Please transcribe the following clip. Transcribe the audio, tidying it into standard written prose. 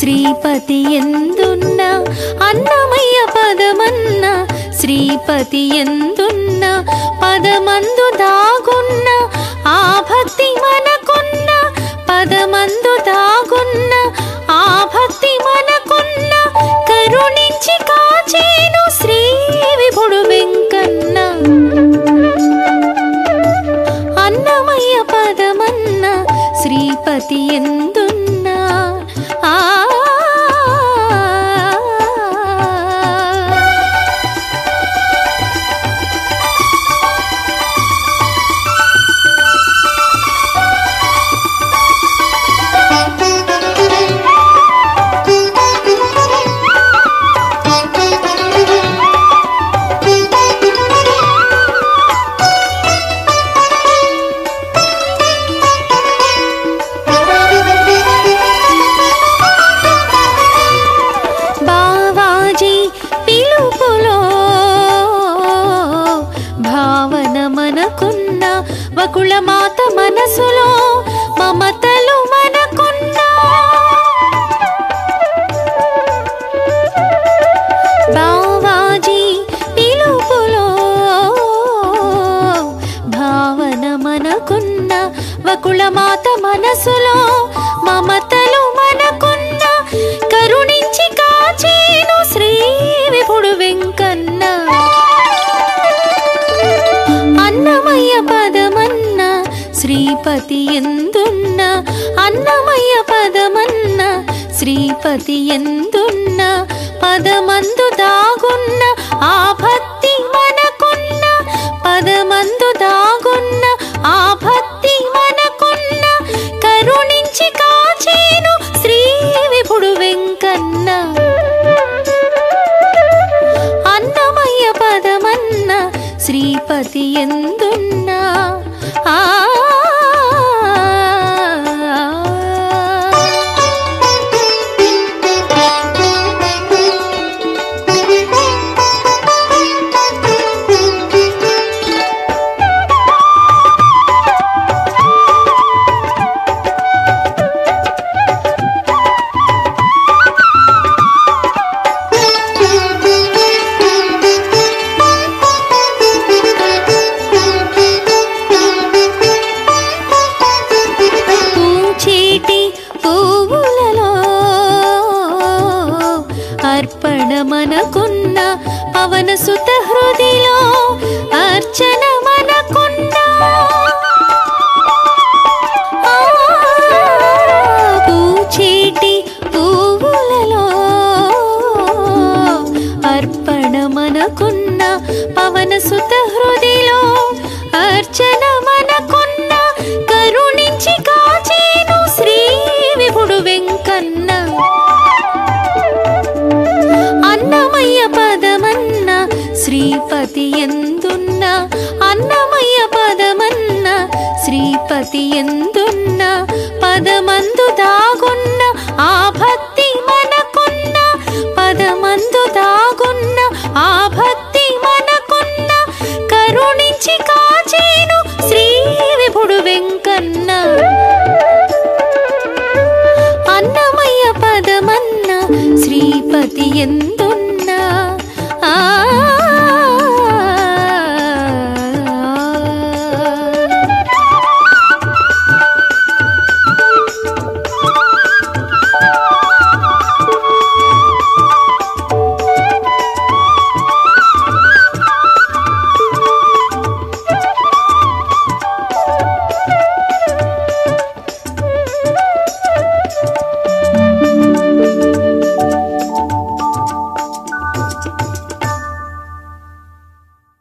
శ్రీపతి ఎందున్న అన్నమయ్య పదమన్న శ్రీపతి ఎందున్న పదమందు దాగున్న ఆ భక్తి మనకున్న పదమందు దాగున్న ఆ భక్తి మనకున్న కరుణించి కాచేను శ్రీ విభుడు వెంకన్న అన్నమయ్య పదమన్న శ్రీపతి ఎందున్న వకుళ మాత మనసులో మమతలు మనకున్న బావాజీ పిలుపులో భావన మనకున్న వకుళ మాత మనసులో మమతలు మనకున్న కరుణించి కాచేను శ్రీ విభుడు వెంకన్న అన్నమయ్య పదమన్న శ్రీపతి ఎందున్న అన్నమయ్య పదమన్న శ్రీపతి ఎందున్న పదమందు దాగున్న ఆ భక్తి మనకున్న పదమందు దాగున్న ఆ భక్తి మనకున్న కరుణించి కాచేను శ్రీ విభుడు వెంకన్న అన్నమయ్య పదమన్న శ్రీపతి ఎందున్న అర్పణ మనకున్న పవన సుత హృదిలో అర్చన మనకున్న పూచేటి పువ్వులలో అర్పణ మనకున్న పవన సుత హృదిలో అర్చన మనకున్న కరుణించి కాచేను శ్రీ విభుడు వెంకన్న అన్నమయ్య పదమన్న శ్రీపతి ఎందున్న అన్నమయ్య పదమన్న శ్రీపతి ఎందున్న పదమందు దాగున్న ఆ భక్తి మనకున్న పదమందు దాగున్న ఆ భక్తి మనకున్న కరుణించి కాచేను శ్రీ విభుడు వెంకన్న అన్నమయ్య పదమన్న శ్రీపతి